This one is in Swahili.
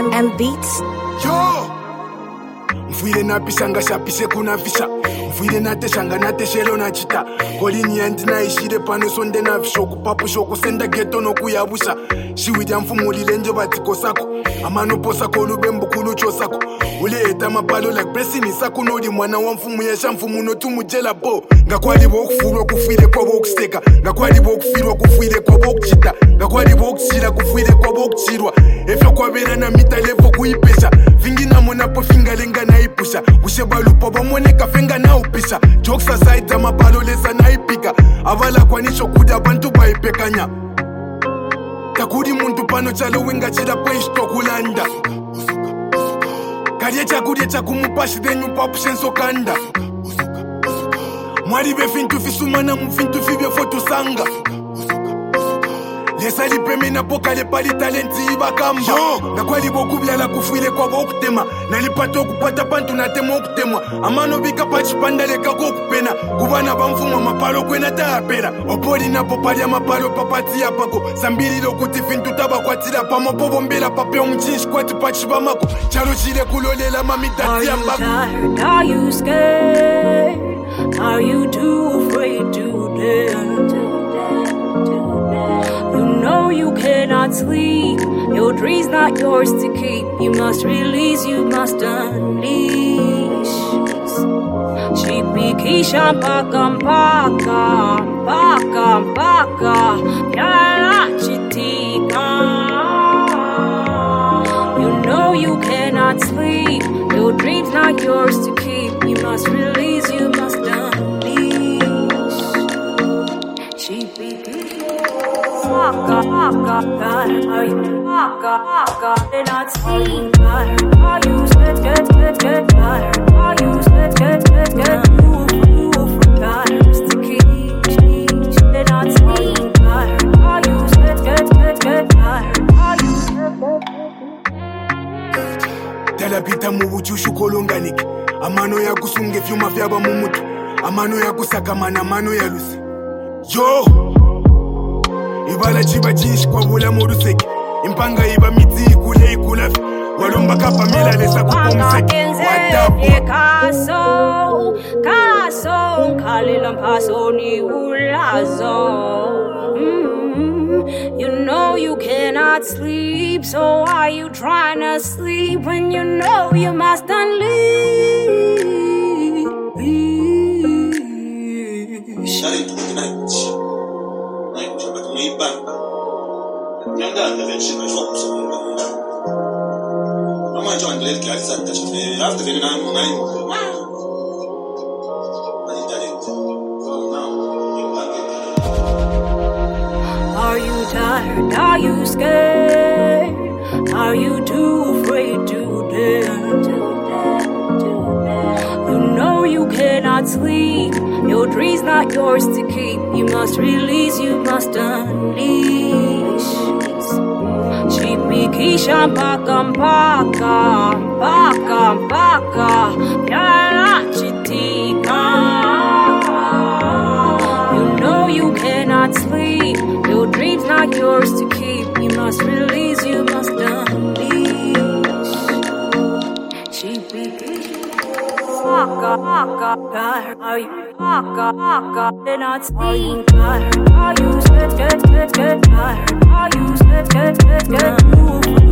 and beats. Yo! Mfuile na pishanga shapishe kuna fisha. Mfuile na teshanga na teshelo na chita. Kolini yanti na ishide pano sonde na vishoku. Papu shoku senda geto no kuyabusha. Shiwidi mfumuli lenje batiko sako. Amano posa kolu bembu kulu chosako. Ule eta mapalo like presini sako nodi mwana wa mfumu ya shamfumu no tumu jela po. Ngakwali bokufurwa kufuile kwa bokusteka. Ngakwali bokufirwa kufuile kwa bokchita. Ngakwali bokchira kufuile kwa bokchirwa. Efyo kwa bera na mita levo kuipesha. Fingi na mona po finga lenga na ipusha. Ushebalu po bamoneka fenga na upisha. Jokes aside mapalo lesa na ipika. Avala kwa nisho kuda bantu ba ipekanya. Takudi muntu pano chalo winga chila po ishto kulanda. Kariye chakudye chakumupashi denyu papushenso kanda. Mwari befintu fisumana mufintu fibye foto sanga. Lesa lipeme na poka le pali talenti iba kamba. Yo, na kwali boku byala kufuile kwa bokutema. Nalipato kupata pantu na temo okutemwa. Amano bika pachi pandale kako kupena. Kubana bamfuma mapalo kwena taapera. Opoli na popali ya mapalo papati ya pako. Sambili lokuti fintu taba kwa tira pamo pobombela papeo mchinshi kwa tipachi bamako. Charo chile kulolela mamita tia mbako. Are you scared? Are you too afraid to dance? You know you cannot sleep. Your dream's not yours to keep. You must release, you must unleash. Shipikisha mpaka mpaka mpaka mpaka yanachitika. You know you cannot sleep. Your dream's not yours to keep. You must release, you must unleash. Are you not sleep? Are you scared? Are you scared? You forgot to keep. They're not sleep. Are you scared? Are you scared? Talapita mu buchushu kolonganiki. Amano ya kusunge vyuma vyaba mumutu. Amano ya kusakamana amano ya lusi. Yo! Ibala chiba chishi kwa bula moruseki. Impanga iba miti ikule ikulafi. Walomba kapa mila lesa kupomseki. Wadabu Kaso Kalila mpaso ni ulazo. You know you cannot sleep. So why you trying to sleep when you know you must unleash? Are you tired? Are you scared? Are you too afraid to dance? You know you cannot sleep. Your dream's not yours to keep. You must release, you must unleash. Shipikisha mpaka mpaka mpaka mpaka yanachitika. You know you cannot sleep. Your dream's not yours to keep. You must release, you must unleash. Shipikisha are you they're not sleep? Are you scared? Are you scared?